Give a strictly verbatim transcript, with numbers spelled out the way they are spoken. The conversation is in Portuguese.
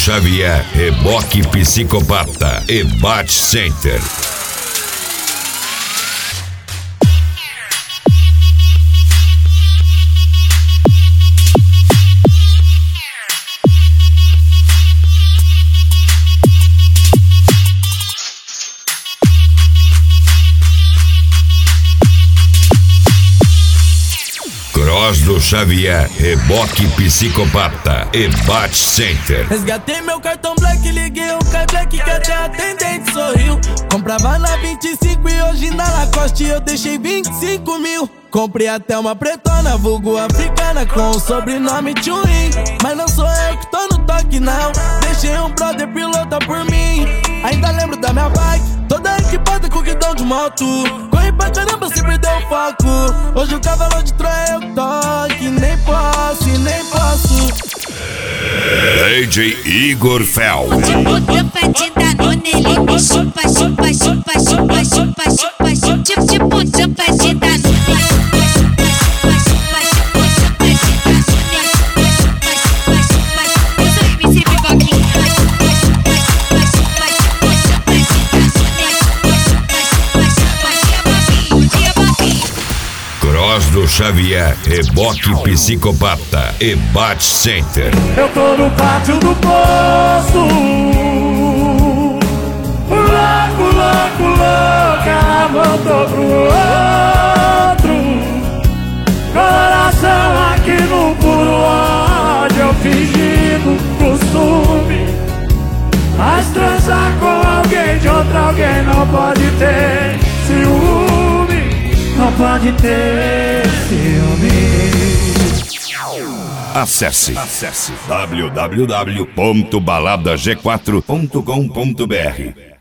Xavier, Reboque Psicopata e Bate Center. Cross do Xavier, Reboque Psicopata e Bate Center. Resgatei meu cartão black, liguei o Kai Black que até a atendente sorriu. Comprava na vinte e cinco e hoje na Lacoste eu deixei vinte e cinco mil. Comprei até uma pretona, vulgo africana, com o sobrenome Tchuin. Mas não sou eu que tô no toque não, deixei um brother pilota por mim. Ainda lembro da minha bike, toda equipada com guidão de moto. Corri pra caramba, se perdeu o foco. Hoje o cavalo de Troia eu toque, nem posso, nem posso. D J Igor Fel. Tipo tampa de Danone, ele me chupa, chupa, chupa, chupa, chupa, chupa, chupa. Tipo, tipo tampa de Danone. Cross do Xavier, Reboque Psicopata e Bate Center. Eu tô no pátio do posto, louco, louco, louca, voltou pro outro. Coração aqui no puro ódio, eu fingindo costume. Mas transar com alguém de outro alguém não pode ter ciúme. Não pode ter ciúme. Acesse, acesse w w w ponto balada g quatro ponto com ponto b r.